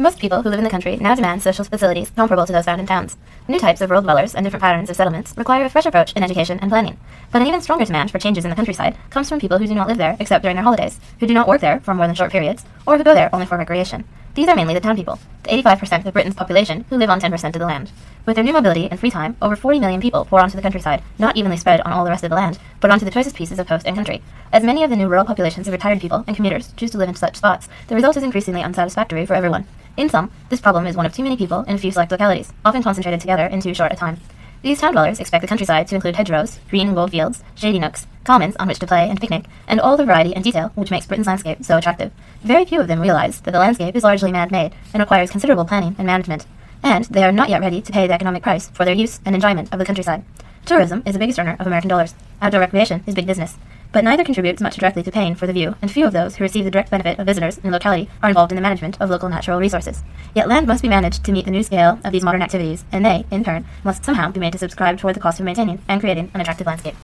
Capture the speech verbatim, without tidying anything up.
Most people who live in the country now demand social facilities comparable to those found in towns. New types of rural dwellers and different patterns of settlements require a fresh approach in education and planning. But an even stronger demand for changes in the countryside comes from people who do not live there except during their holidays, who do not work there for more than short periods, or who go there only for recreation. These are mainly the town people, the eighty-five percent of Britain's population who live on ten percent of the land. With their new mobility and free time, over forty million people pour onto the countryside, not evenly spread on all the rest of the land, but onto the choicest pieces of coast and country. As many of the new rural populations of retired people and commuters choose to live in such spots, the result is increasingly unsatisfactory for everyone. In sum, this problem is one of too many people in a few select localities, often concentrated together in too short a time. These town dwellers expect the countryside to include hedgerows, green and gold fields, shady nooks, commons on which to play and picnic, and all the variety and detail which makes Britain's landscape so attractive. Very few of them realize that the landscape is largely man-made and requires considerable planning and management, and they are not yet ready to pay the economic price for their use and enjoyment of the countryside. Tourism is the biggest earner of American dollars. Outdoor recreation is big business. But neither contributes much directly to paying for the view, and few of those who receive the direct benefit of visitors in the locality are involved in the management of local natural resources. Yet land must be managed to meet the new scale of these modern activities, and they, in turn, must somehow be made to subscribe toward the cost of maintaining and creating an attractive landscape.